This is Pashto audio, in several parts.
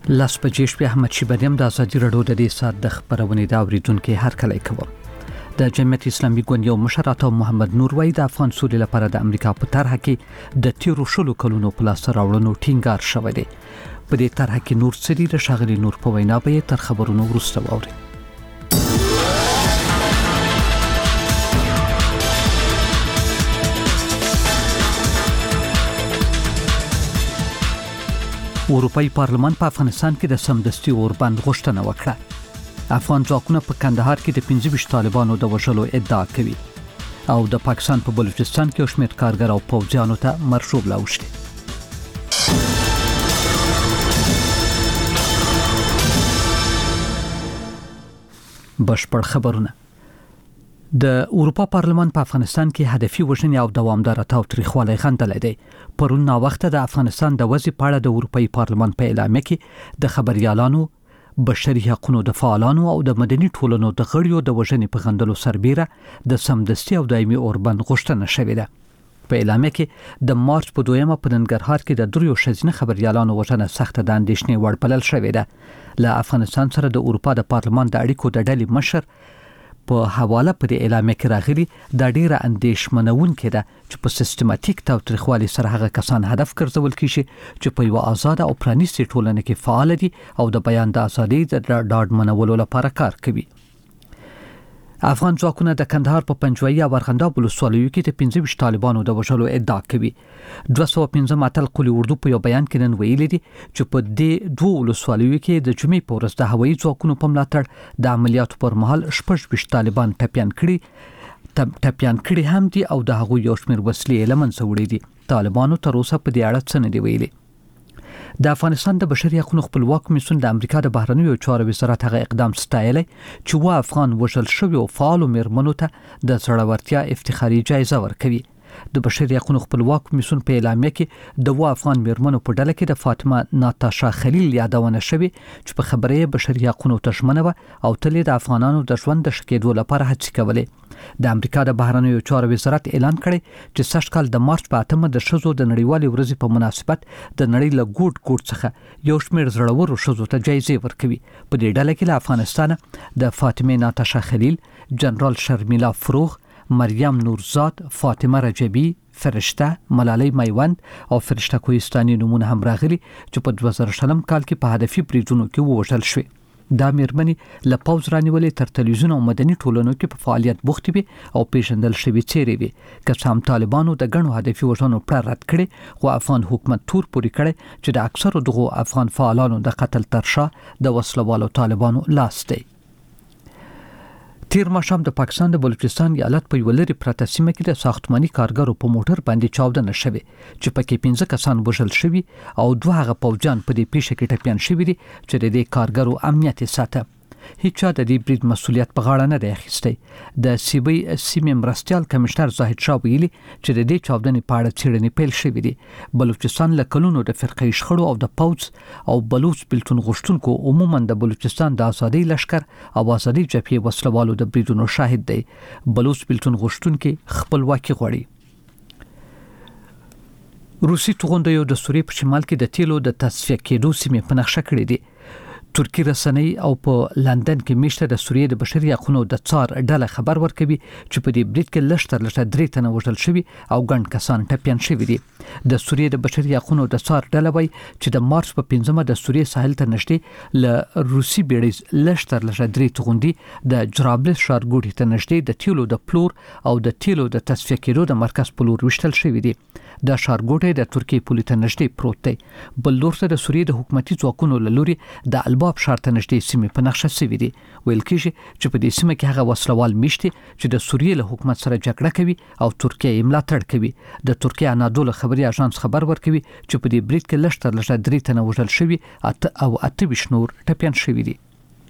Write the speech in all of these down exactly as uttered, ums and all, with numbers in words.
لاس بجې شپې احمد شیبانیم د ازادي راډیو د دې سات د خبرونې دا اوریدونکو هر کله کوم د جمعیت اسلامي ګوند یو مشر عطا محمد نور وای د افغان سولې لپاره د امریکا په طرحه کې د تیرو شلو کلونو په لاس راوړنو ټینګار شوی دی. په دې طرحه کې نور سری د شاغلي نور په وینا به تر خبرونو وروسته واوري. اروپאי پارلمان په افغانستان کې د سمدستي اوربند غوښتنه وکړه. افغان ځواکونه په کندهار کې د پنځه ویشت طالبانو د وژلو ادعا کوي او د پاکستان په بلوچستان کې یو شمېر کارګر او پوځیانو ته مرشوب لاوښتي. بشپړ خبرونه. د اروپا پارلمان په افغانستان کې هدفي وژنې او دوامداره تاوتریخوالی غندلی دی. پرون نا وخته د افغانستان د وضع په اړه د اروپאי پارلمان په اعلامیه کې د خبريالانو، بشري حقوقو د فعالانو او د مدني ټولنو د غړیو د وژنې په غندلو سربېره د سمدستي او دایمي اوربند غوښتنه شوې ده. په اعلامیه کې د مارچ په دویمه په ننګرهار کې د دریو ښځینه خبريالانو وژنه سخته د اندېښنې وړ بلل شوې ده. له افغانستان سره د اروپا د پارلمان د اړیکو د ډلې مشر په حواله په دې اعلامیه کې راغلي د ډیره اندېښمنونکې ده چې په سیستماتیک تاوتریخوالي سره هغه کسان هدف ګرځول کیږي چې په یو آزاد او پرانیستي ټولنه کې فعال دي او د بیان د ازادۍ د ډاډمنولو لپاره کار کوي. افغان ځواکونه د کندهار په پنجوایي او ارغنداب ولسوالیو کې د پنځه ویشت طالبانو د وژلو ادعا کوي. دوه سوه پنځه ماتل قولي اردو په یو بیان کې نن ویلي دي چې په دې دوه ولسوالیو کې د جمعې په ورځ د هوایي ځواکونو په ملاتړ د عملیاتو پر مهال شپږ ویشت طالبان ټپیان کړي ټپیان کړي هم دي او د هغوی یو شمېر وسلې له منځه وړي دي. طالبانو تر اوسه په دې اړه څه نه دي ویلي. د افغانستان د بشري حقوقو خپلواک کمیسیون د امریکا د بهرنیو چارو وزارت هغه اقدام ستایلی چې وا افغان وژل شوی او فعال میرمنو ته د زړورتیا افتخاري جایزه ورکوي. د بشري حقوقو خپلواک کمیسیون په اعلامیه کې د وا افغان میرمنو په ډله کې د فاطمه ناتاشا خلیل یادونه شوی چې په خبره بشري حقوقو تشمنه و او تل د افغانانو د ژوند د شکېدو لپاره هڅې کولې. د امریکا د بهرنیو چارو وزارت اعلان کړی چې سږ کال د مارچ په اتمه د ښځو د نړیوالې ورځې په مناسبت د نړۍ له ګوټ ګوټ څخه یو شمېر زړورو ښځو ته جایزې ورکوي. په دې ډله کې له افغانستانه د فاطمه ناتاشا خلیل، جنرال شرمیلا فروغ، مریم نورزاد، فاطمه رجبی، فرشته، ملالۍ میوند او فرشته کوهستاني نمونه هم راغلي چې په دوه زره شلم کال کې په هدفي بریدونو کې ووژل شوې. دا میرمنې له پوځ رانیولې تر تلویزیون او مدني ټولنو کې په فعالیت بوختې وي او پیژندل شوې څېرې وي. که څه هم طالبانو د ګڼو هدفي وژنو پړه رد کړې خو افغان حکومت تور پورې کړی چې د اکثرو دغو افغان فعالانو د قتل تر شا د وسلوالو طالبانو لاس دی. تیر ماښام د پاکستان د بلوچستان ایالت په یو لرې پرته سیمه کې د ساختماني کارګرو په موټر باندې چاودنه شوې چې پکې پنځه کسان وژل شوي او دوه هغه پوځیان په دې پیښه کې ټپیان شوي دي چې د دې کارګرو امنیت یې ساته. هیچا د دې برید مسؤلیت په غاړه نه دی اخیستی. د سیبی سیمې مرستیال کمشنر زاهد شاه ویلي چې د دې چاودنې په اړه څېړنې پیل شوې دي. بلوچستان له کلونو د فرقې شخړو او د پوځ او بلوچ بلتون غوښتونکو عموما د بلوچستان د ازادۍ لشکر او ازادۍ جبهې وسلوالو د بریدونو شاهد دی. بلوچ بلتون غوښتونکي خپلواکي غواړي. روسي توغندیو د سوریې په شمال کې د تیلو د تصفیه کېدو سیمې په نقشه کړې دي. ترکی رسنۍ او په لندن کې میشته د سوریې د بشري حقوقو د څار ډله خبر ورکوي چې په دې برید کې لږ تر لږه درې تنه وژل شوي او ګڼ کسان ټپیان شوي دي. د سوریې د بشري حقوقو د څار ډله وایي چې د مارچ په پنځمه د سوریې ساحل ته نږدې له روسي بیړۍ لږ تر لږه درې توغندي د جرابلس ښارګوټي ته نږدې د تیلو د پلور او د تیلو د تصفیه کېدو د مرکز په لور ویشتل شوي دي. د ښارګوټي د ترکیې پولې ته نږدې پروت دی. بل لور ته د سوریې د حکومتي ځواکونو له لوري د الباب ښار ته نږدې سیمې په نقشه شوي دي. ویل کېږي چې په دې سیمه کې هغه وسلوال میشتي چې د سوریې له حکومت سره جګړه کوي او ترکیه یې ملاتړ کوي. د ترکیه انادول خبري اژانس خبر ورکوي چې په دې برید کې لږ تر لږه درې تنه وژل شوي او اته ویشت نور ټپیان شوي دي.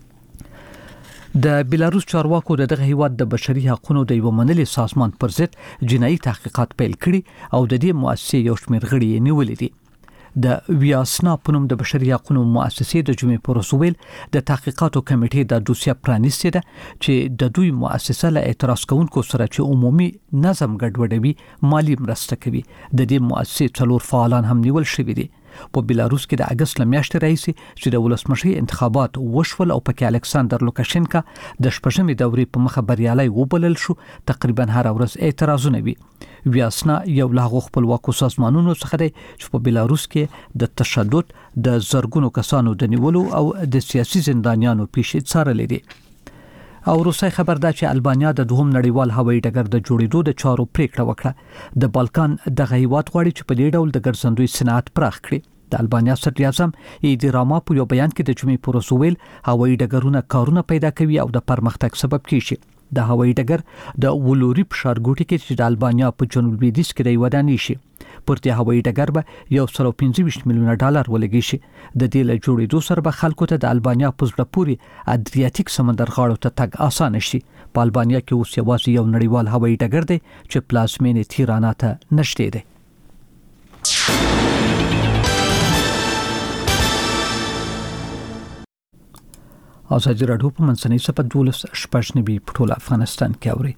د بیلاروس چارواکو دغه هیواد د بشري حقوقو د یو منلي سازمان پر ضد جنایي تحقیقات پیل کړي او د دې مؤسسې یو شمېر غړي یې نیولي دي. د ویاسنا په نوم د بشري حقوقو مؤسسې د جمعې پر ورځ ویل د تحقیقاتو کمیټې د دوسیه پرانیستې ده چې د دوی مؤسسه له اعتراض کوونکو سره چې عمومي نظم ګډوډوي مالی مرسته کوي. د دې مؤسسې څلور فعالان هم نیول شوي دي. په بیلاروس کې د اگست لمیاشتې راځي چې د ولسمشي انتخابات وشول او پکې الکساندر لوکاشنکا د شپږمې دورې په مخه بریالي وبلل شو. تقریبا هر ورځ اعتراضونه وي. ویاسنا یو لا خپلواکو سازمانونو څخه دی چې په بیلاروس کې د تشدد د زرګونو کسانو د نیولو او د سیاسي زندانیانو پیښې څارلې دي. او روسي خبر ده چې البانیا د دوهم نړیوال هوایي ډګر د جوړېدو د چارو پریکړه وکړه. د بالکان د هیواد غواړي چې په دې ډول د ګرځندوی صنعت پراخ کړي. د البانیا صدر اعظم ایدی راما په یو بیان کې د جمعې پر ورځ ویل هوایي ډګرونه کارونه پیدا کوي او د پرمختګ سبب کیږي. د هوایي ډګر د ولوري په ښارګوټي کې چې د البانیا په جنوب لویدیځ کې دی ودانې شي. پر دې هوایي ډګر به یو سل او پنځه ویشت میلیونه ډالر ولګي شي. د دې له جوړېدو سره به خلکو ته د البانیا په زړه پورې ادریاتیک سمندر غاړو ته تګ اسانه شي. په البانیا کې اوس یوازې یو نړیوال هوایي ډګر دی چې پلازمینې تیرانا ته نشته دی. ازادي راډیو په منځنۍ صفحه دولس شپږ نبي په ټول افغانستان کې اوري.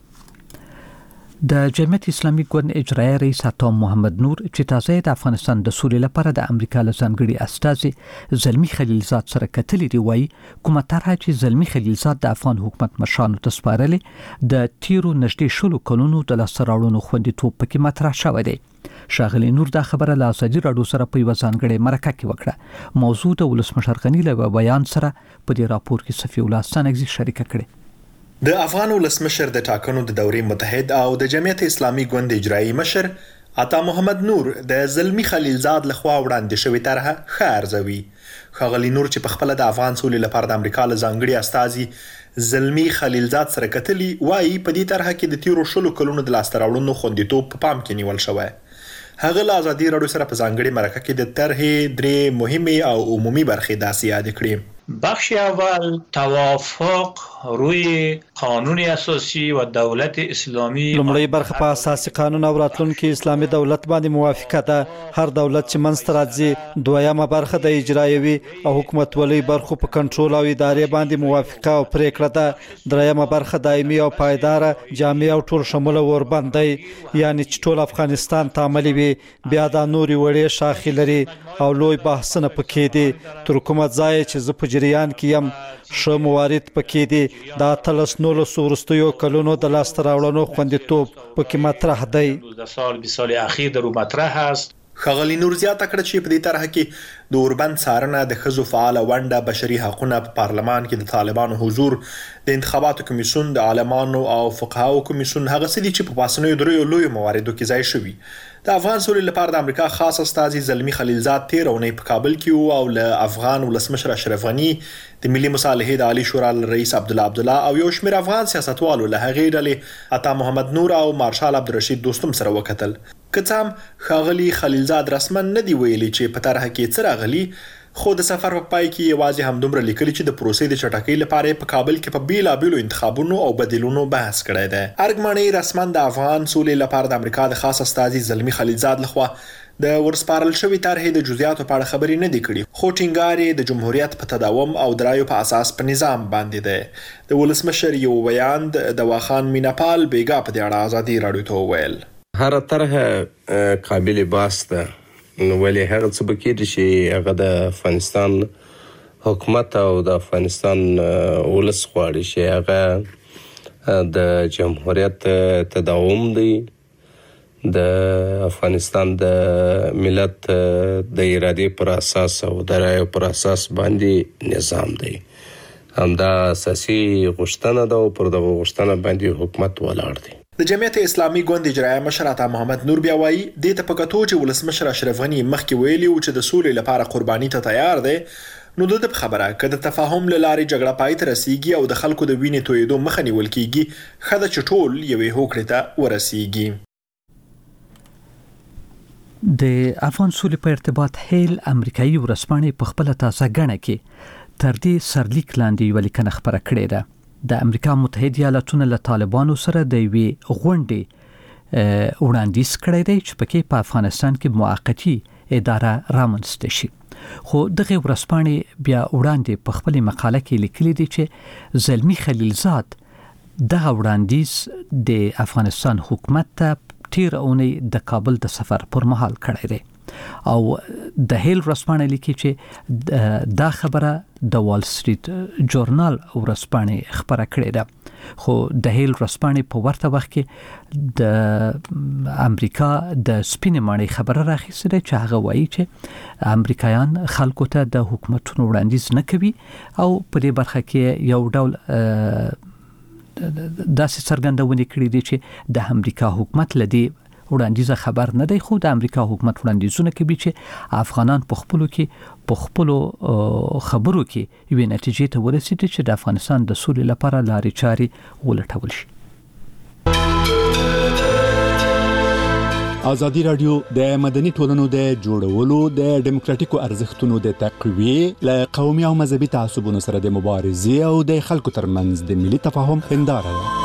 د جمعیت اسلامي ګوند اجرایي رئیس عطا محمد نور چې تازه د افغانستان د سولې لپاره د امریکا له ځانګړي استازي زلمی خلیلزاد سره کتلې دی وایي کومه طرحه چې زلمی خلیلزاد د افغان حکومت مشرانو ته سپارلې د تیرو نږدې شلو کلونو د لاسته راوړنو خوندیتوب پکې مطرح شوی دی. شاغلی نور دا خبره له ازادي راډیو سره په یو ځانګړي مرکه کې وکړه. موضوع د ولسمشر غنی له بیان سره په دې راپور کې صفی الله ستانګزي شریک کړي. د افغان ولسمشر د ټاکنو د دورې متحد او د جمعیت اسلامي ګوند اجرایي مشر عطا محمد نور د زلمی خلیلزاد لخوا وړاندې شوې طرحه ښه ارزوي. ښاغلي نور چې په خپل د افغان سولې لپاره د امریکا له ځانګړي استازي زلمی خلیلزاد سره کتلي وایي په دې طرحه کې د تیرو شلو کلونو د لاسته راوړنو خوندیتوب په پام کې نیول شوی. هغه له ازادي راډیو سره په ځانګړي مرکه کې د طرحې درې مهمې او عمومي برخې داسې یاد کړې. بخش اول توافق روی قانون اساسی و دولت اسلامی. لومړی برخه په اساسي قانون او راتلونکي اسلامي دولت باندې موافقه ده. هر دولت چې منځته راځي. دویمه برخه د اجرایوي او حکومت ولي برخو په کنټرول او ادارې باندې موافقه او پریکړه ده. دریمه برخه دایمي او پایدار جامع او ټول شموله وربندي یعنی چې ټول افغانستان ته عملي وي. بیا د نوري وړې شاخې لري او لوی بحثونه پکې دي. تر کومه ځای چې زه په جریان کې يم شو موارد پکې دي. دا تلس نولس ورستیو کلونو د لاسته راوړنو خوندیتوب پکې مطرح دی. د سال بیست سال اخیر درو مطرح است. ښاغلي نور زیاته کړه چې په دې طرحه کې د اوربند څارنه د ښځو فعاله ونډه بشري حقوقونه په پارلمان کې د طالبانو حضور د انتخاباتو کمیسیون د عالمانو او فقهاو کمیسیون هغه څه دي چې په پاسنیو دریو لویو مواردو کې ځای شوي. د افغان سولې لپاره د امریکا خاص استازي زلمی خلیلزاد تیر اونۍ په کابل کې او له افغان ولسمشر اشرف غنی د ملي مصالحې د عالی شورا رئیس عبدالله عبدالله او یو شمېر افغان سیاستوالو له هغې ډلې عطا محمد نور او مارشال عبدالرشید دوستم سره وکتل. که څه هم ښاغلي خلیلزاد رسما نه دی ویلي چې په طرحه کې څه راغلي، خو د سفر په پای کې یوازې همدومره لیکلي چې د پروسې د چټکۍ لپاره په کابل کې په بیلابیلو انتخابونو او بدیلونو بحث کړی دی. ارګمانۍ رسما د افغان سولې لپاره د امریکا د خاص استازي زلمی خلیلزاد لخوا د ورسپارل شوی طرحې د جزئیاتو په اړه خبرې نه دي کړي، خو ټینګار یې د جمهوریت په تداوم او درایو په اساس په نظام باندې دی. د ولسمشر یو بیان د واخان میناپال بیګا په دې اړه ازادي راډیو ته وویل. هر طرحه قابل بحث ده، نو ولې هغه څه بکې دي چې هغه د افغانستان حکومت او د افغانستان ولس غواړي چې هغه د جمهوریت تداوم دی، د افغانستان د ملت د ارادې پر اساس او د رایو پر اساس باندې نظام دی. همدا اساسي غوښتنه ده او پر دغه غوښتنه باندې حکومت ولاړ دی. د جمعیت اسلامي ګوند اجرایي مشر عطا محمد نور بیا وایي دې ته په کتو چې ولسمشر اشرف غنی مخکې ویلي و چې د سولې لپاره قرباني ته تیار دی، نو د دې خبره که د تفاهم له لارې جګړه پای ته رسیږي او د خلکو د وینې تویېدو مخه نیول کیږي، ښه ده چې ټول یوې هوکړې ته ورسیږي. د افغان سولې په ارتباط هیل امریکایي ورځپاڼې په خپل تازه غڼه کې تر دې سرلیک لاندې یو لیکنه خبره کړې ده. د امریکا متحده ایالاتونو له طالبانو سره د یوې غونډې وړاندیز کړی دی چې پکې په افغانستان کې موقتی اداره رامنځته شي. خو دغه ورځپاڼې بیا وړاندې په خپل مقاله کې لیکلي دي چې زلمی خلیلزاد دغه وړاندیز د افغانستان حکومت ته تیر اونۍ د کابل د سفر پر مهال کړی دی. او د هیل ورځپاڼه لیکي چې دا خبره د وال سټریټ جورنال ورځپاڼه خبره کړې ده، خو د هیل ورځپاڼه په ورته وخت کې د امریکا د سپینې ماڼۍ خبره راخیسته چې هغه وایي چې امریکایان خلکو ته د حکومتونو وړاندیز نه کوي او په دې برخه کې یو ډول داسې څرګندونه کړې دي چې د امریکا حکومت لدی وړاندیزه خبر نه دی، خو د امریکا حکومت وړاندیزونه کوي چې افغانان په خپلو کې په خپلو خبرو کې یوې نتیجې ته ورسېږي چې د افغانستان د سولې لپاره لارې چارې ولټول شي. ازادي راډیو د مدني ټولنو د جوړولو د ډیموکراتیکو ارزښتونو د تقویې له قومي او مذهبي تعصبونو سره د مبارزې او د خلکو ترمنځ د ملي تفاهم هنداره ده.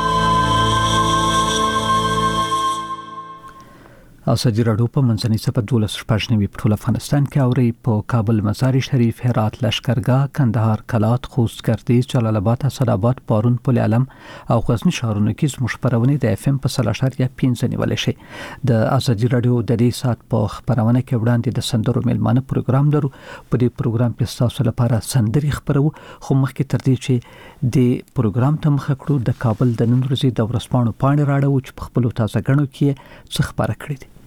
ازادي راډیو په منځنۍ صفحه دولس شپږ نوي په ټول افغانستان کې اوري په کابل، مزار شریف، هرات، لشکرګاه، کندهار، کلات، خوست، گردیز، جلال آباد، اسداباد، پارون، پل علم او غزنی ښارونو کې زموږ خبرونه د اف ام په سلاشر یا پنځه نیول شي. د ازادي راډیو د دې سات په خبرونه کې وړاندې د سندرو میلمانه پروګرام لرو. په دې پروګرام کې تاسو لپاره سندري خبرو، خو مخکې تر دې چې د پروګرام ته مخ کړو د کابل د نن ورځې د ورځپاڼو پاڼې راړو چې په خپل تازه غنو کې څه خبره کړې دي.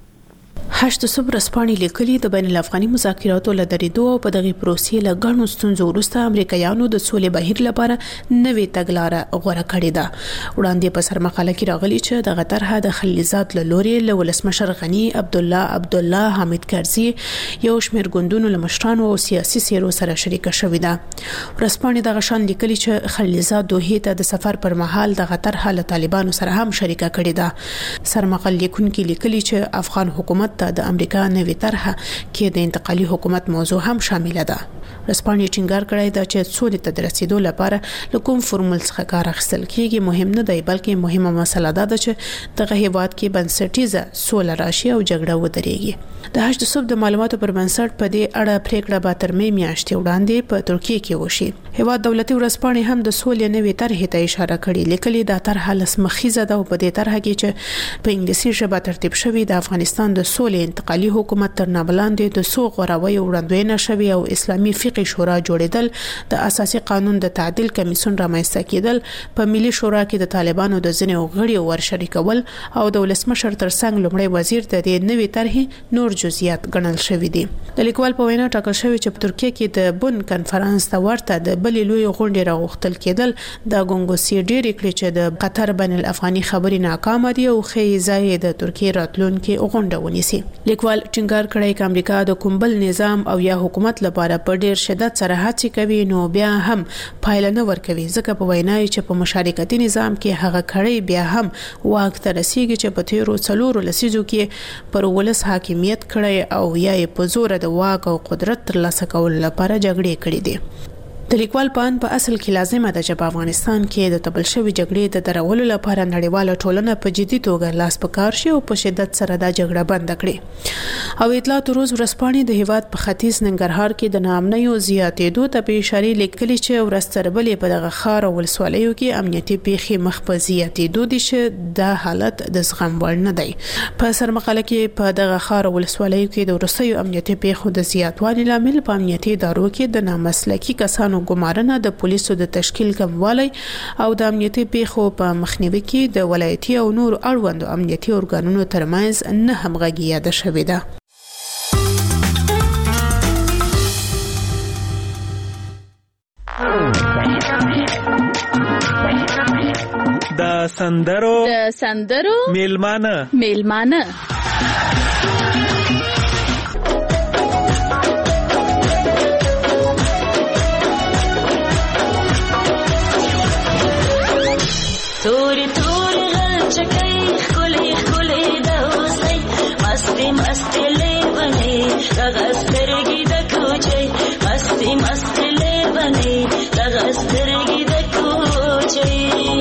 هشت صبح رسپانې لیکلي د بین الافغاني مذاکراتو له درېدو او په دغه پروسې له غنو ستونزو وروسته امریکایانو د سولې بهیر لپاره نوې تګلارې غوړه کړې ده. وړاندې په سر مقاله کې راغلي چې د غطرها د خلیلزاد له لوري له ولسمشر غنی عبد الله عبد الله حامد کرزي یو شمېر ګوندونو له مشرانو او سیاسي سیرو سره شریکه شوې ده. رسپانې د غشان لیکلي چې خلیلزاد دوه ته د سفر پر مهال د غطرها له طالبانو سره هم شریکه کړې ده. سر مقاله لیکونکي لیکلي چې افغان حکومت د امریکا نوې طرحه کې د انتقالي حکومت موضوع هم شامل ده. رسپانې ټینګار کړی دا چې سولې ته د رسیدو لپاره له کوم فورمول څخه کار اخیستل کیږي مهم نه دی، بلکې مهمه مسله ده چې دغه هیواد کې بنسټیزه سوله راشي او جګړه ودرېږي. د هشت صبح د معلوماتو پر بنسټ په دې اړه پریکړه به تر مې میاشتې وړاندې په ترکیه کې وشي. هیواد دولتي ورځپاڼې هم د سولې نوې طرحې ته اشاره کړې. لیکلي دا طرحه لسمخیزه ده او په دې طرحه کې چې په انګلیسي ژبه ترتیب شوی د افغانستان د سولې انتقالي حکومت تر نابلاندې د سو غوراوي وړاندوینه شوی او اسلامي فقهي شورا جوړیدل، د اساسي قانون د تعدیل کمیسیون رامنځته کېدل، په ملي شورا کې د طالبانو د ځینو غړي ورشریکول او د ولسمشر ترڅنګ لومړی وزیر د دې نوې طرحې نور جزئیات ګڼل شوی دي. د لیکوال په وینا ټاکل شوی چې په ترکیه کې د بن کنفرانس ته ورته د بلې لوی غونډې راغوښتل کېدل. د ګونګوسي ډېر کړي چې د قطر بین الافغاني خبري ناکامه دي او خې ځای د ترکیه راتلونکي غونډه ونیسي. لیکوال ټینګار کړی چې امریکا د کومبل نظام او یا حکومت لپاره په ډېر شدت سره هڅې کوي نو بیا هم پایله نه ورکوي، ځکه په وینا چې په مشارکتي نظام کې هغه کړي بیا هم واک ته رسیږي چې په تیرو څلورو لسیزو کې پر ولس حاکمیت کړي او یا په زور د واک او قدرت ترلاسه کولو لپاره جګړې کړې دي. د لیکوال پان په اصل کې لازمه ده چې په افغانستان کې د تبل شوی جګړې د درولو لپاره نړیواله ټولنه په جدي توګه لاس په کار شي او په شدت سره دا جګړه بند کړي. او اطلاعات روز ورځپاڼې د هیواد په ختیځ ننګرهار کې د ناامنیو زیاتېدو ته په اشاره لیکلي چې ورستربلې په دغه ښار او ولسوالیو کې امنیتي پیښې مخ په زیاتېدو دي چې دا حالت د زغم وړ نه دی. په سر مقاله کې په دغه ښار او ولسوالیو کې د وروستیو امنیتي پیښو د زیاتوالي لامل په امنیتي ادارو کې د نامسلکي کسانو ګمارنه، د پولیسو د تشکیل کموالی او د امنیتي پیښو په مخنیوي کې د ولایتي او نور اړوندو امنیتي ارګانونو ترمنځ نه همغږي یاده شوې ده. د سندرو د سندرو میلمانه میلمانه توري توري غلچکای خولي خولي دوسي مستي مستي لبني دغسترګي د کوچي مستي مستي لبني دغسترګي د کوچي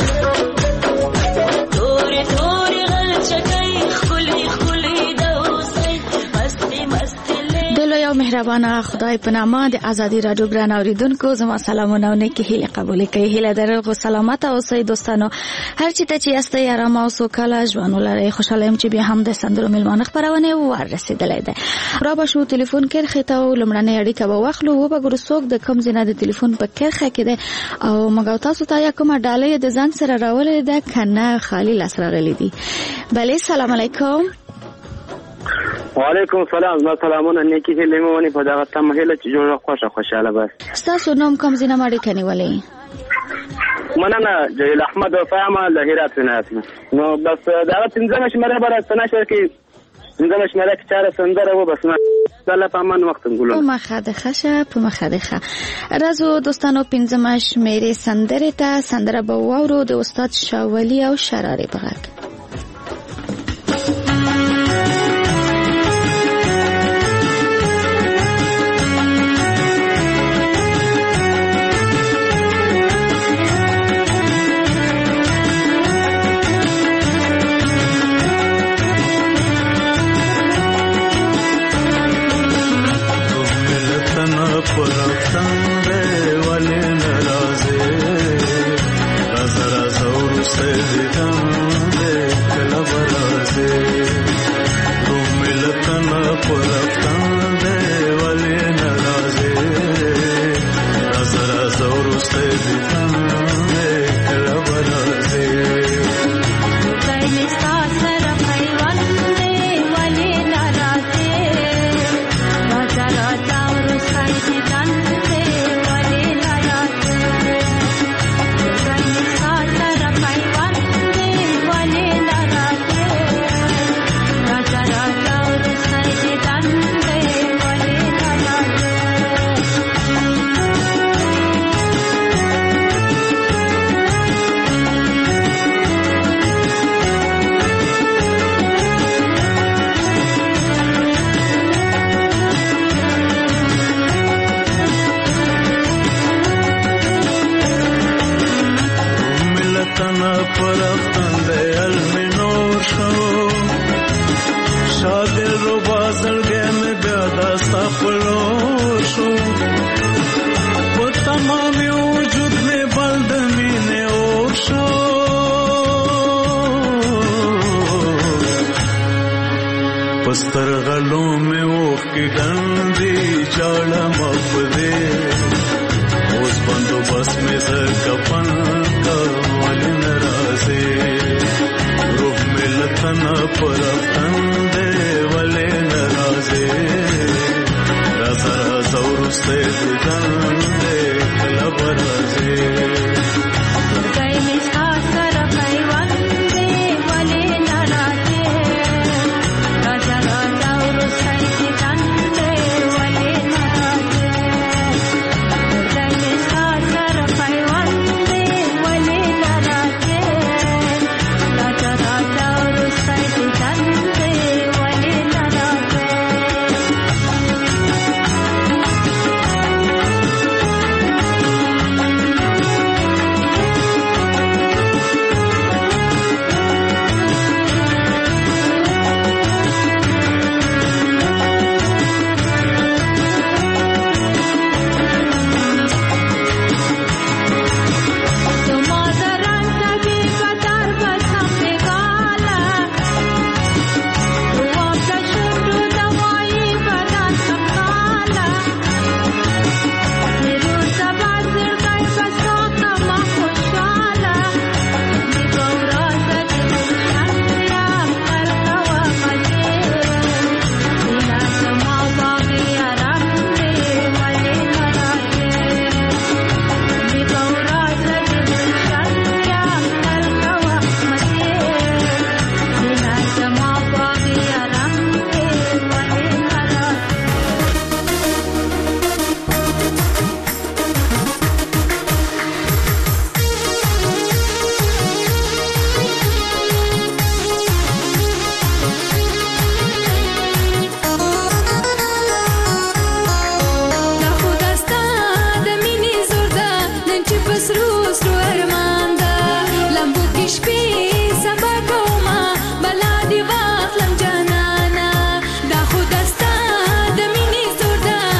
توري توري غلچکای خولي خولي دوسي مستي مستي مهربانه خدای په نامه د ازادي رادیو ګران اوریدونکو زما سلامونه او نیکی هیله قبول کړئ. هیله درغو سلامت اوسئ دوستانو. هر چی ته چې یاستئ آرام او سوکاله ژوند ولرئ. خوشاله یم چې بیا هم د سندرو میلمانه خبرونه ور رسیدلې ده. را به شو ټلیفون کرخه ته لمړنۍ اړیکه به واخلو و به ګورو څوک د کم زینه د ټلیفون په کرخه کې ده او مګو تاسو ته یا کومه ډالۍ د ځان سره راولې ده کنه خالی لاس راغلي دي. بله سلام علیکم. وعلیکم السلام. زما سلامونه نیکی هیله مې ونی په دغه تم هیله چې جوړه خوشا خوشاله بس. تاسو نوم کوم زینه ماړی کني ولې؟ مننه جلیل احمد وفاما له هرات ولایت. نو بس دا پنځمه شمېره بر سناشه کې پنځمه شمېره کې چاره سندره و بس نه الله پامان وخت ګلو. په مخه د خشه په مخه د خه. راځو دوستانو پنځمه شمېره سندره ته سندره به واورو د استاد شاولی او شراري بغاک. پسترغلوں میں اوخ کی ڈنڈی چاڑا مفدے اس بندوبست میں سر کپن کا والی نرازے روح میں لتنا پر افتندے والے نرازے رازا رازا ورستے دیدندے لبرازے گئی مسکا سر پیوندے والے نرازے د مینې زور ده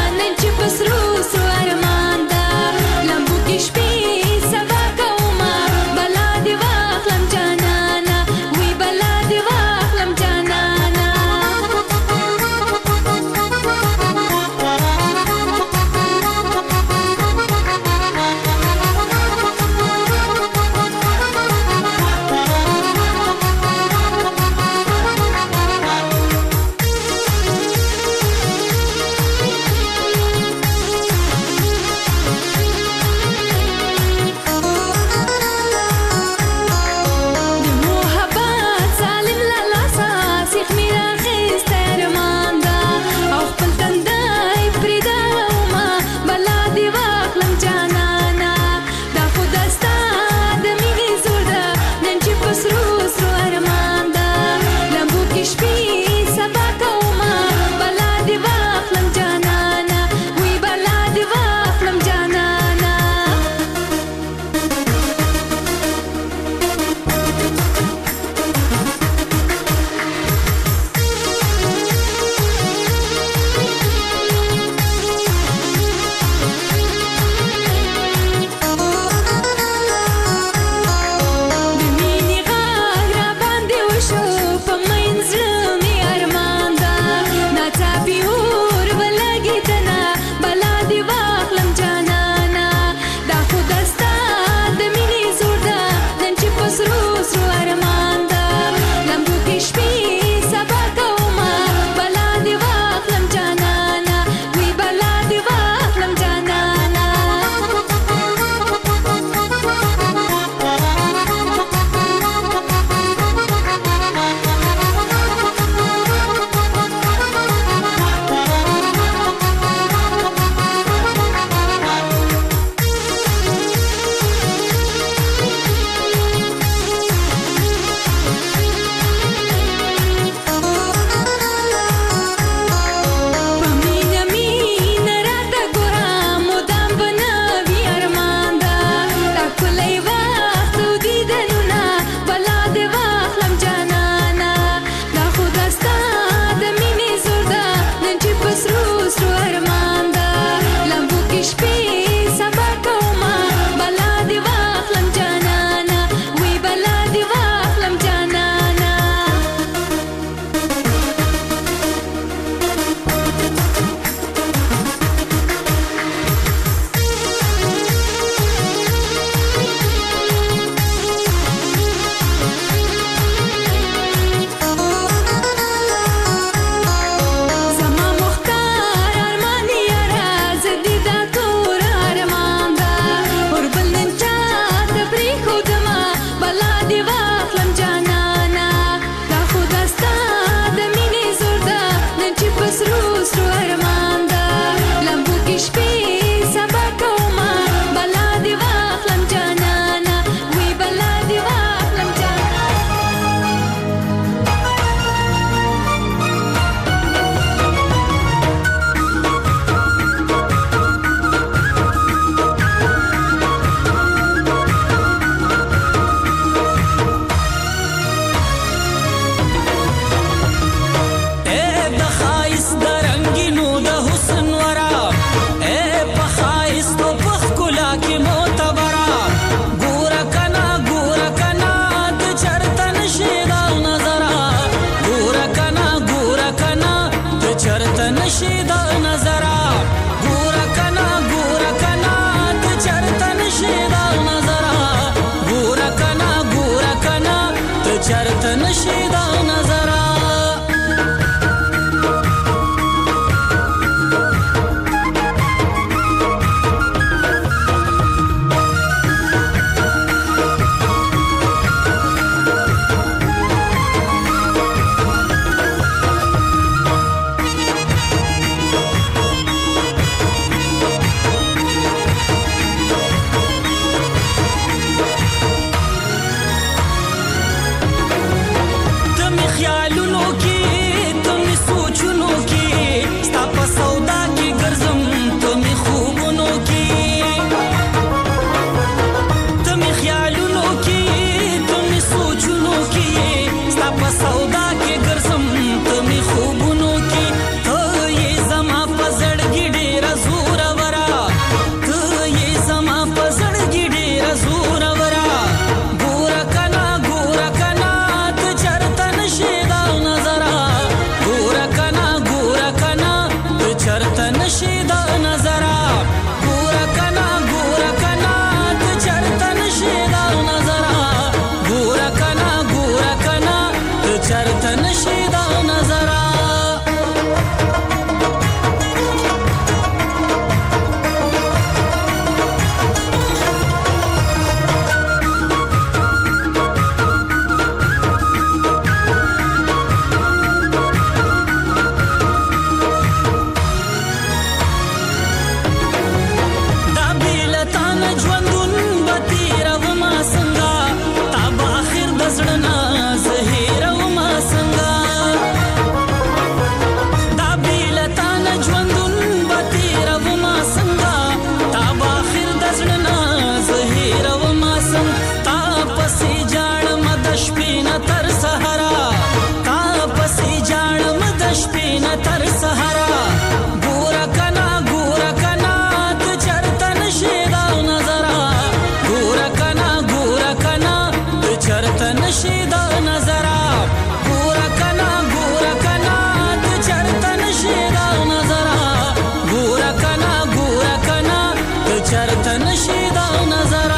چرته نشي دا نظر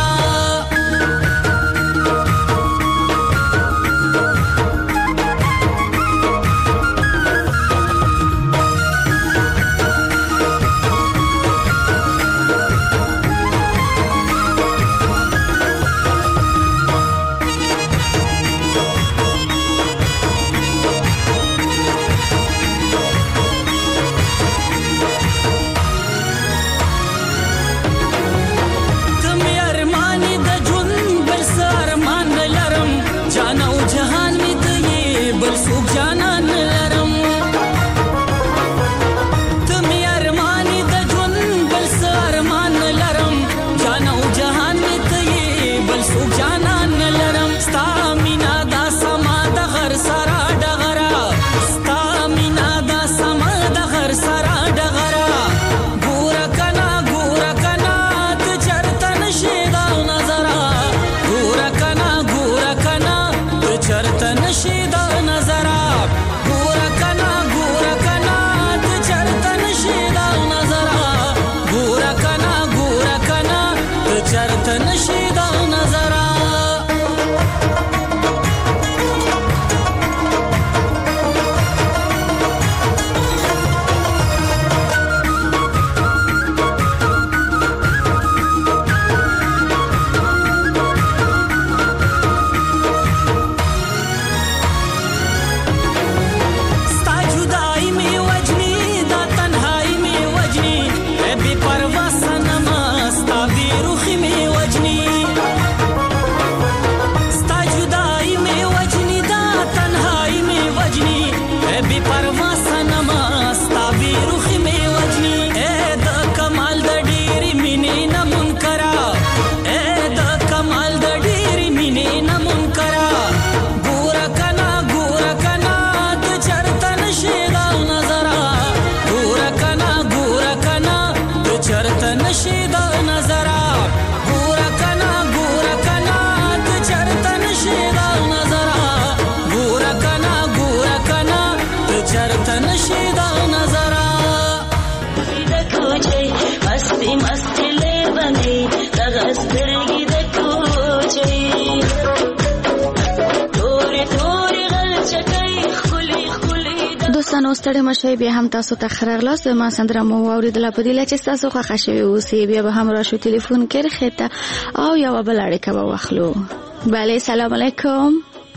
دوستانو ستړي مشه بیا هم تاسو ته خرغلاس ما سندره مو اوریدله په دې چې تاسو خوښ شوي اوسئ بیا به هم راشو ټلیفون کې خته او یو بل اړیکه به واخلو. بله سلام علیکم.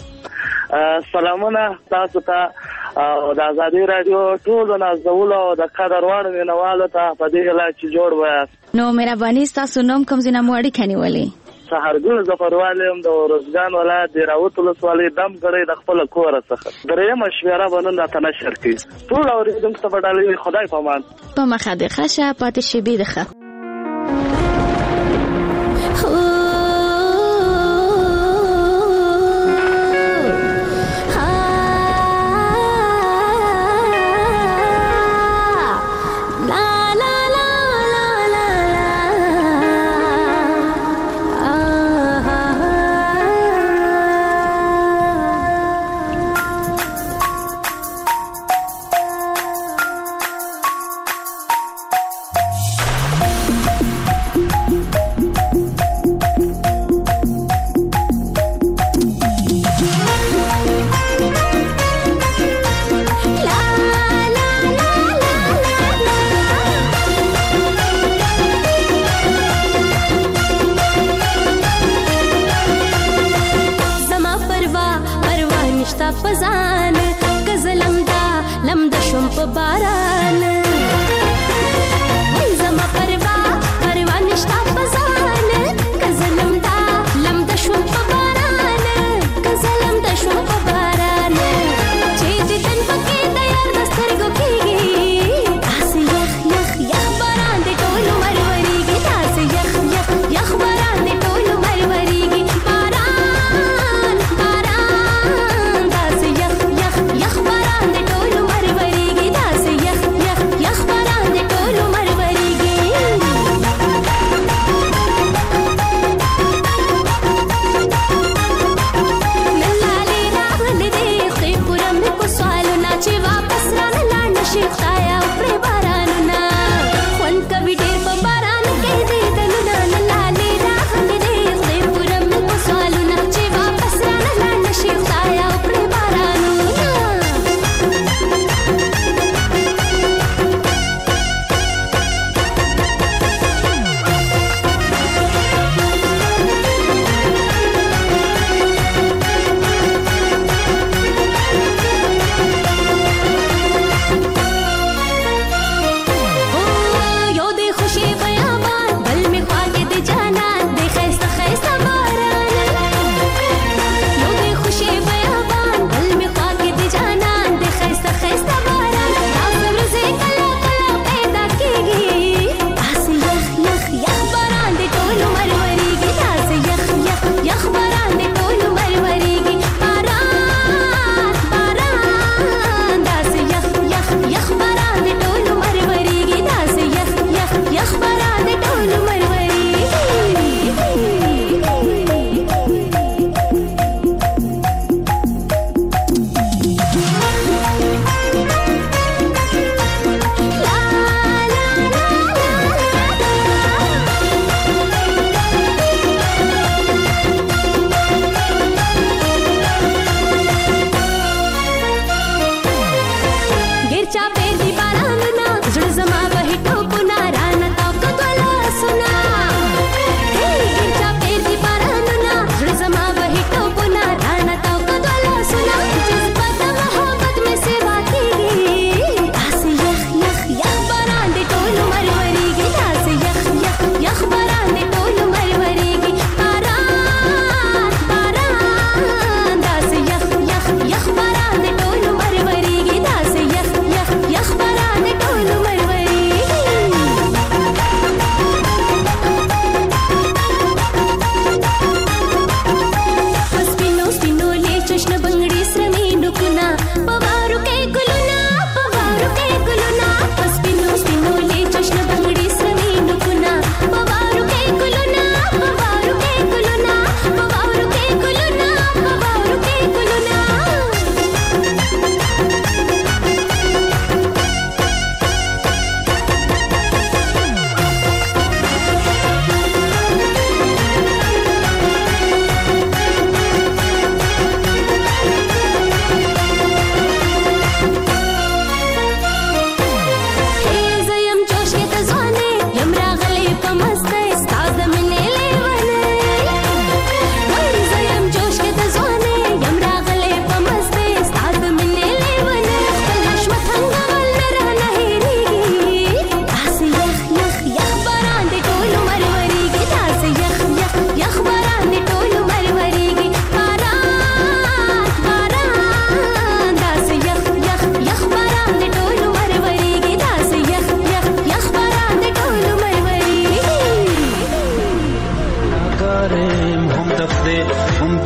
سلامونه تاسو ته او د آزادي رادیو ټول نازول او د قدر وړ مینوالو ته په دې لا چې جوړ وای. نو مهرباني تاسو نوم کوم ځای مو اړیکه نیولې؟ سهارګل ظفروالم د روزګان ولایت د راوت ولسوالۍ دم غړې د خپل کور څخه درې مشوره باندې ته نشر کی ټول اوریدونکو ته بدلې خدای پامان په مخه د خشه پاتې شي بي دخه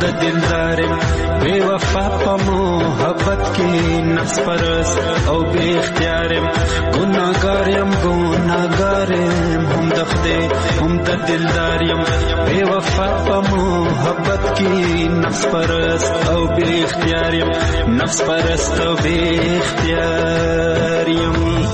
دلدار بے وفا په محبت کې نفس پرست او بے اختیار ګناګار يم ګناګار يم هم د خدای هم د دلدار يم بے وفا په محبت کې نفس پرست او بے اختیار يم نفس پرست او بے اختیار يم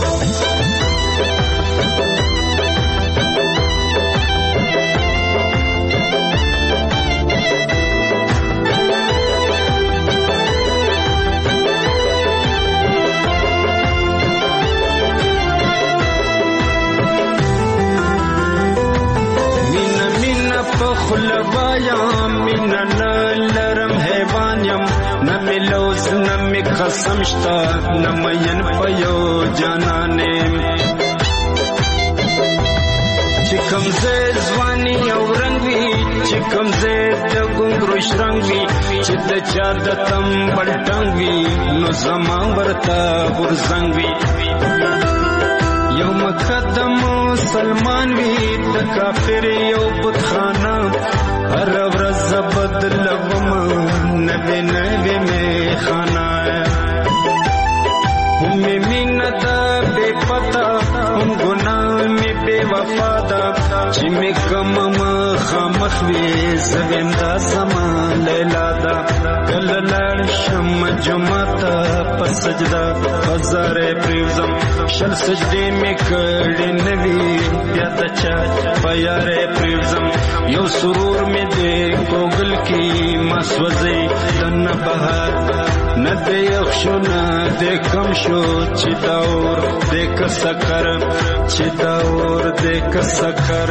خلوایا مینا نلرم حیوانیم نمیلوز نمی قسم شتا نمین پیو جانانیم چکم زید زوانی او رنگوی چکم زید دگونگروش رنگوی چی دچا دتم بلٹنگوی نو زمان برتا برزنگوی یو مقدم مسلمان وی د کافر یو بت خانه هر ورځ بدل وم نبی نبی می خانه هم مینا دا بے پتا هم گناه می بے وفا دا چې می کم مخامخ وی زویم دا زمان لیلا دا کل لړ شم جمعتا پس سجدا بازار پریوزم شل سجدی می کړي نوی بیا د چا پیار پریوزم یو سرور می دې ګوګل کی مسوځي دن بهار نه دې یخشو نه دې کم شو چې داور دې کسکر چې داور دې کسکر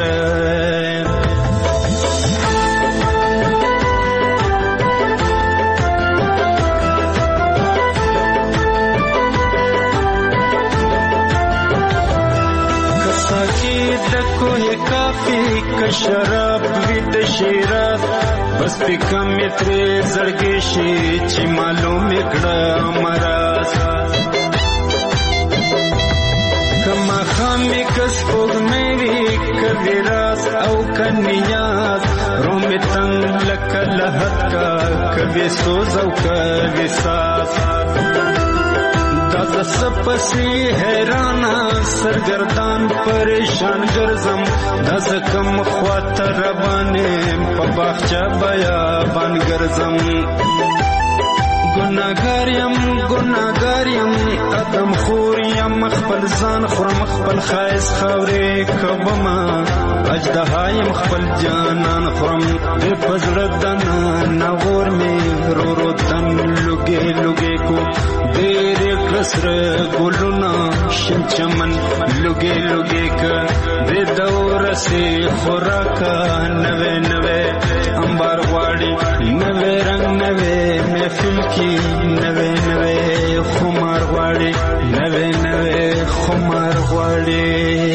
کوئی کافی کا شراب وید شیرات بس پی کم اترے زڑگے شی چی معلوم اکڑا مراز کما خامی کس پوگ میری کبھی راز او کنیاز روم تنگ لکا لحد کا کبھی سوز او کبھی ساز دادا سپسی حیرانا سرگردان پریشان گرزم دادا کم خواتر ربانیم پا باخچا بیابان گرزم گناگاریم گناگاریم ادم خوریم مخبل زان خورم مخبل خائز خاوری کبما اجدهایم خبل جانان خورم بے پزردن نغور میں رو رو دن لگے لگے کو دیر کسر گلونا شن چمن لگے لگے کا دے دور سے خوراکا نوے نوے انبار واڑی نوے رنگ نوے محفل کی نوے نوے خمار واڑی نوے نوے خمار واڑی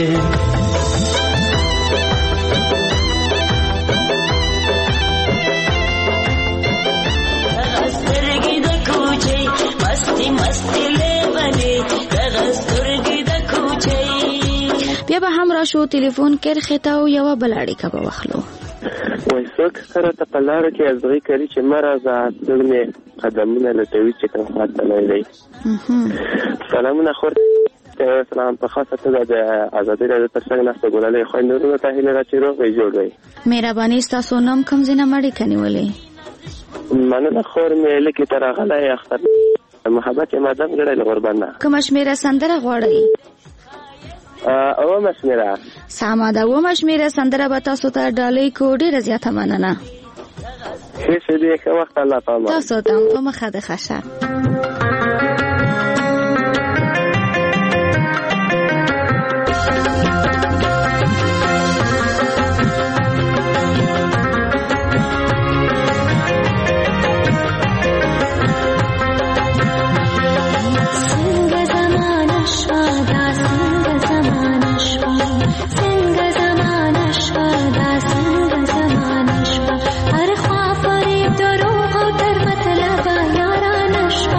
بیا به هم را شو تلیفون کرخه تا او یو بلاړی کا به وخلو وای څوک سره ته په لاره کې ازغی کوي چې مرزه دلمه قدمونه لټوي چې کوم خاطر لري سلامونه خور سلام په خاصه ته د آزادۍ راډیو ترڅنګ نشته ګولالې خويندونو ته هیله راچې روغې جوړې مهرباني تاسو نوم کوم ځنه مړی کنيولې مننه خور مې لکه تر غلې اختر محبت مدام ګړې قربانه کوم شمیره سندره غواړي او مشمیره ساما دا و مشمیره سندره به تاسو ته ډالۍ کو ډیره زیاته مننه هیڅ دې ښه وخت الله پاما تاسو ته په مخه ده خشه हर ख्वाब फरेब दरोग और डर मतलब यारा नशा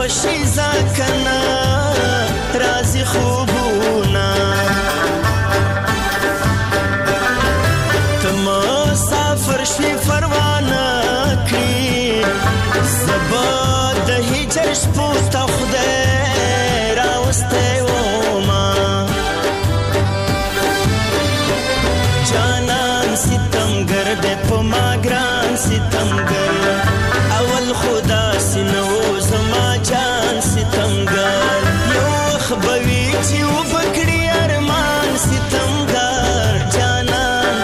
خوشی زکنا رازی خوبونا تم سافر شوی فروانه کړي زبا د هجر شپو تا خدای راوسته وما جانان ستمګر د پما ګران ستمګر اول خدا سينو زما جان ستمګر یو خبوي چې وبکړي ارمان ستمګر جانان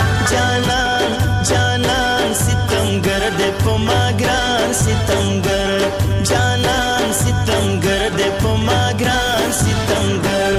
جانان جانان ستمګر د پما ګران ستمګر جانان ستمګر د پما ګران ستمګر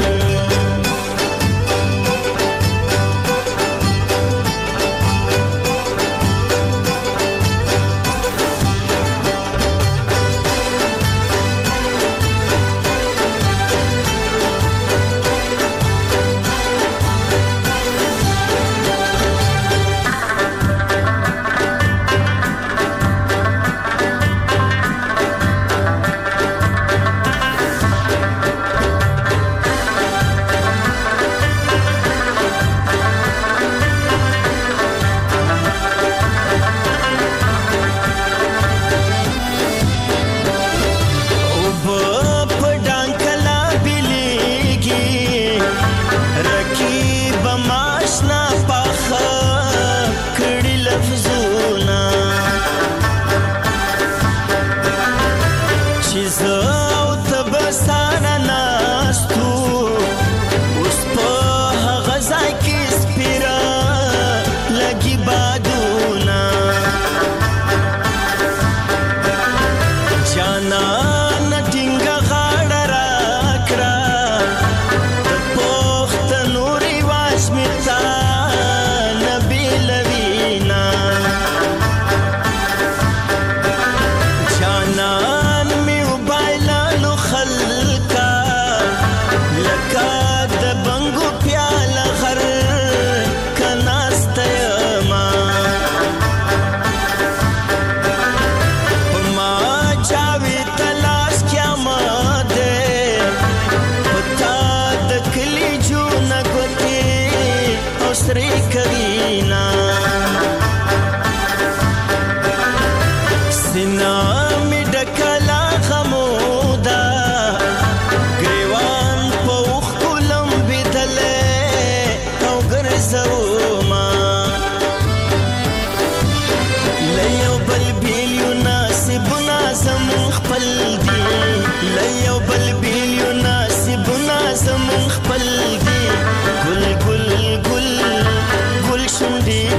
خپل دی ګل ګل ګل ګل شونډې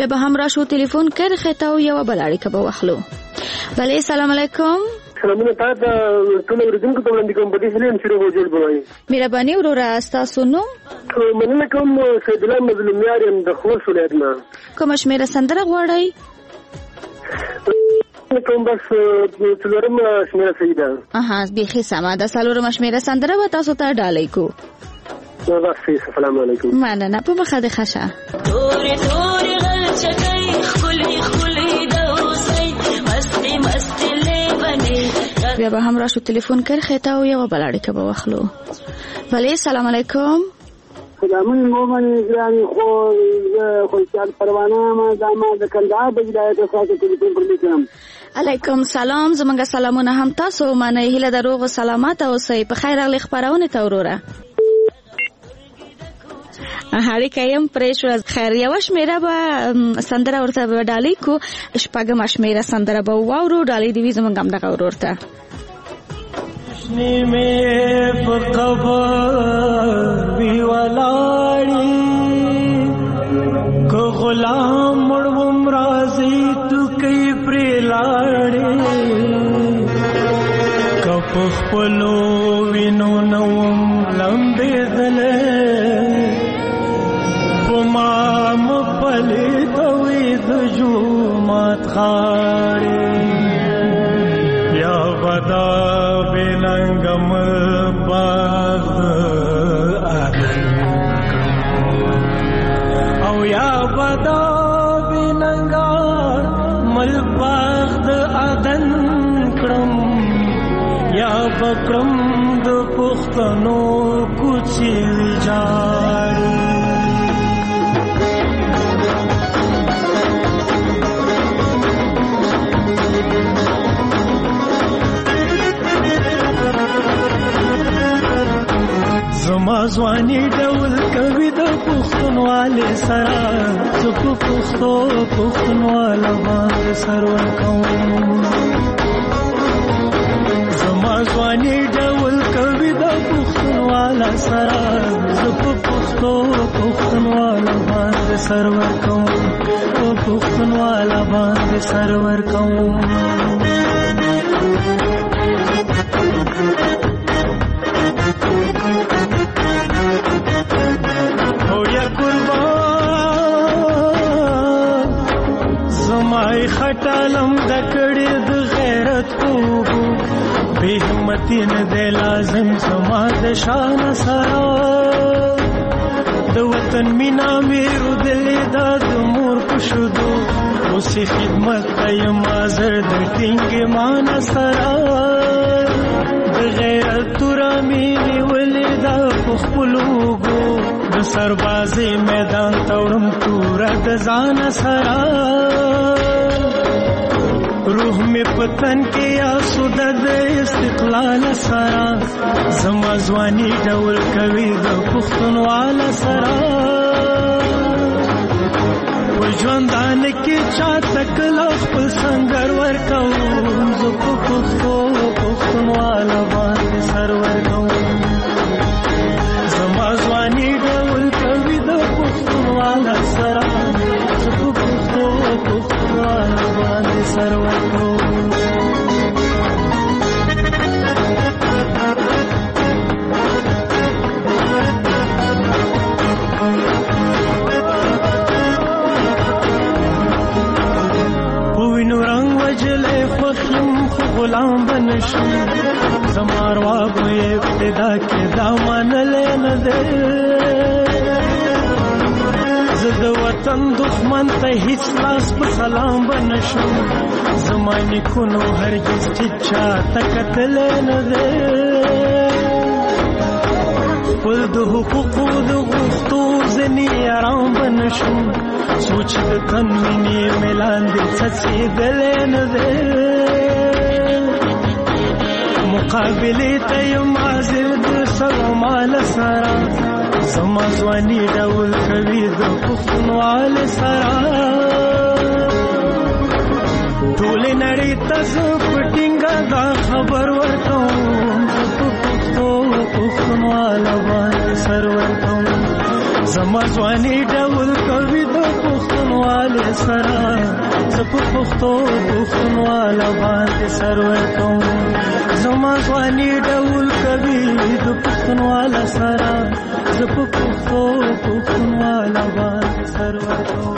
بیا به هم راشو تلیفون کرخه تا یو بل اړیکه به واخلو. بله سلام علیکم. سلامونه تاسو ټول اوریدونکو ته وړاندې کوم په دې هیله چې روغ جوړ بوي. مهرباني وروره تاسو نو مننه کوم سید الله مظلوم یارم د خوست ولایت نه. کوم شمیره سندره غواړئ؟ کوم بس څلورم شمیره سیده. اها بیخي سما د څلورم شمیره سندره به تاسو ته ډالۍ کو. السلام علیکم. مننه په مخه د خشه. تورې تورې غلچکۍ خولي خولي د اوسۍ مستي مستي لیونې. بیا به هم راشو تلیفون کرخه تا او یو بل اړیکه به واخلو. بله سلام علیکم. سلامون مومن ګراني خو خو چال پروانه ما دما د کندهار د ولایت څخه تلیفون پر لیکم. علیکم سلام. زمونږ سلامونه هم تاسو منه هیله د روغ سلامت او سې په خیر اغلی خبرونه ته وروره. هاري کایم پرېښو خیر یو شمیره به سندره ورته به ډالۍ کو. شپږم شمیره سندره به واورو ډالۍ دی زمونږ هم دغه ورورته. شنی مې په قبر وی ولاړی کو غلام مړوم راځي تو کوي پرې لاړې کپ خپلو وینو نوم لمبې دلې پما مپلې دوی د جومات خاړې یا ودا بننګم باغ او یا ودا بننګار مل باغ د اذن کړم یا بکرم د پښتنو کوڅې ویجاړي. زما ځواني ډول کوي د پښتونوالې سره زه په پښتو پښتونواله باندې سر ورکوم. زما ځواني ډول کوي د پښتونواله سره زه په پښتو پښتونواله باندې سر ورکوم. په پښتونواله باندې سر ورکوم. خټالم د کړي د غیرت کوو به همتی نه د لازم سما د شان سره د وطن مینا مې رودلې د مور پښدو اوسې خدمت ایم حاضر د ټینګ مان سره د غیرت تورا مې ولې د خپلوګو د سربازي میدان توړم تورا د ځان سره روح می پتن کې آسود د استقلال سره زما ځواني ډول کوي د پښتونواله سره و ژوندان کې چا تکل خپل سنگر ورکوم زه په پښتو پښتونواله باندې سر ورکوم. زما ځواني ډول کوي د پښتونواله سره زه په پښتو پښتونواله باندې سر ورکوم. پوینو رنگ وجلې خوښیم خو غلام بنشم زما اروا به ابتدا کې دا منلې نه ده زه د وطن دښمن ته هیڅ لاس په سلام بنشم زما نیکونو هرګز چې چا ته کتلې نه ده خپل د حقوقو د غوښتو ځینې آرام بنشم سوچ د تن مینې ملان دې څڅېدلې نه ده مقابلې ته یم حاضر د سلاماله سره زما ځواني ډول کوي د پښتونواله سره ټولې نړۍ ته زه په ټینګه دا خبر ورکوم په پښتو پښتونواله باندې سر ورکوم. زما ځواني ډول کوي د پښتونواله پښتونواله سره زپ پښتو پښتونواله باندې سرور کوم زما ځواني ډول کوي د پښتونواله سره زپ پښتو پښتونواله باندې سرور کوم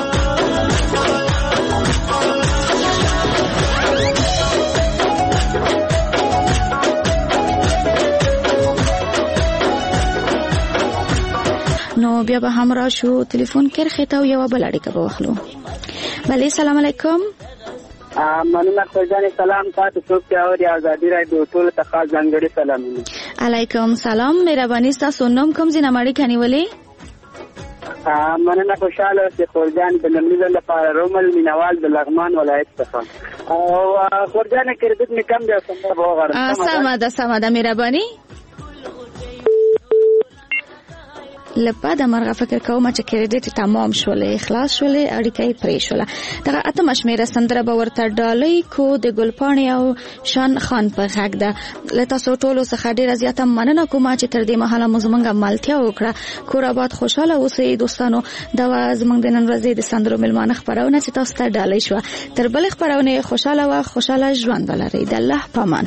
نو بیا به هم را شو تلیفون کرخه ته یو بل اړیکه به واخلو. بله سلام علیکم. مننه خدای سلام تاسو څوک اوري ازادي رادیو ټول ته خاص ځانګړي سلامونه. علیکم سلام مهرباني تاسو نوم کوم ځای نه مړی کنيولې؟ مننه خوشاله چې خورجان د لمنځه لپاره رومل مینوال د لغمان ولایت څخه او خورجان کړدت می کم دی څنګه به وغواړم. سمه ده سمه ده مهرباني. لپا د مرغه فکر کوم چې کریډټ تمام شولې اخلاص شولې اړیکې پرې شوله دغه اته مشمیره سندره به ورته ډالۍ کو د ګلپاڼې او شان خان په غږ ده لته سو ټولو څخه ډیره زیاته مننه کوم چې تر دې مهاله مزمنګ مالتیا وکړه کور آباد خوشاله اوسئ دوستانو دا زمونږ د نن ورځې د سندرو ملمانه خبرونه چې تاسو ته ډالۍ شو تر بل خبرونه خوشاله او خوشاله ژوند ولرئ د الله پامان.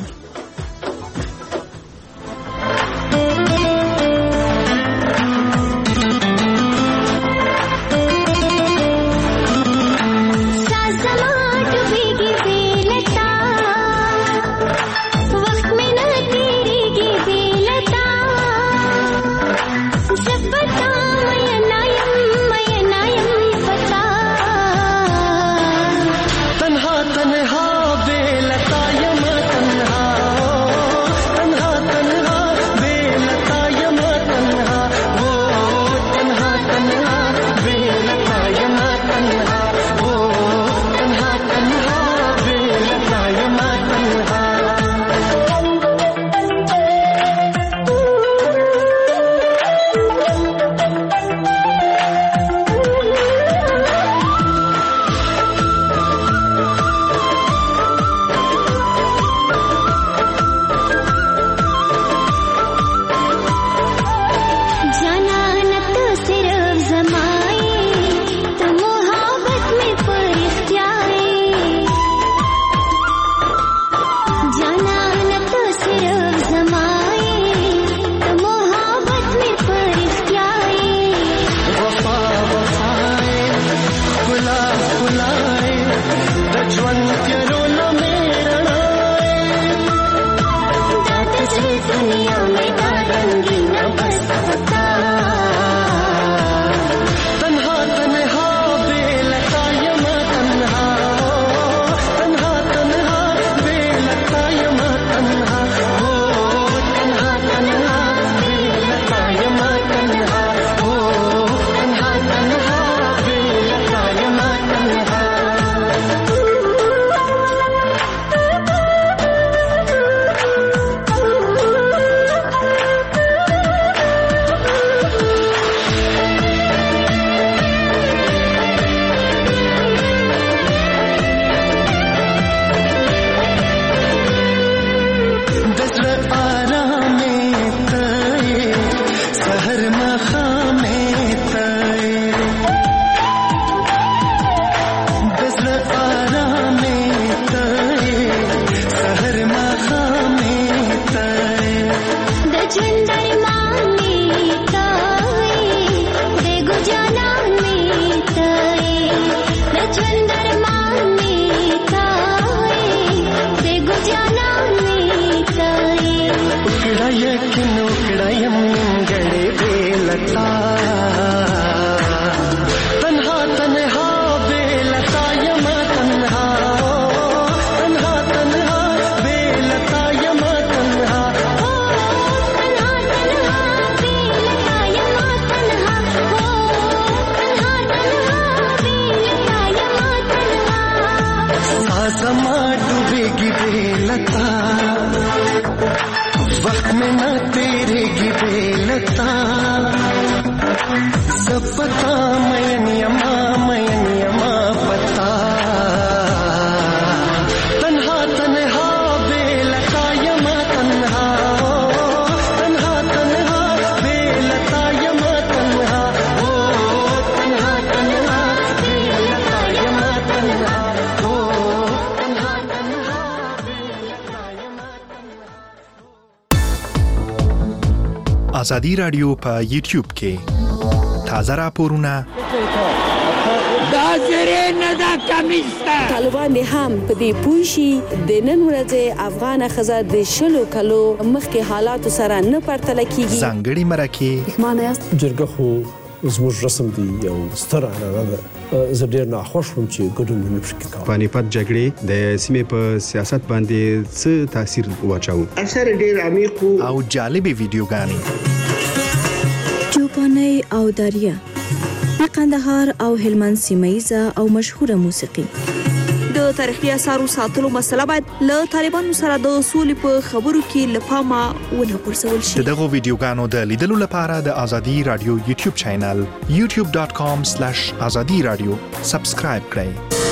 ازادي رادیو په یوټیوب کې تازه راپورونه دا زری نه دا کمیسته طالبان هم په دې پوښي د نن ورځې افغان خزر د شلو کلو مخکې حالات سره نه پرتل کیږي ځانګړي مرکه معنی است جرګه خو زموږ رسم دی یو ستر عنعنه ده زه ډېر ناخوښ وم چې ګډون مې نشو کولی. پانیپت جګړې د سیمې په سیاست باندې څه تاثیر واچاو؟ اثر ډېر عمیق او جالب ویډیوګانې چوپاني او داریا د قندهار او هلمند سیمایزه او مشهوره موسیقي. د تاریخي اثارو ساتلو مسله باید له طالبانو سره د سولې په خبرو کې لپامه ونه غورځول شي. دغه ویډیوګانو د لیدلو لپاره د ازادي رادیو یوټیوب چینل یوټیوب ډاټ کام سلیش ازادي رادیو سبسکرایب کړئ.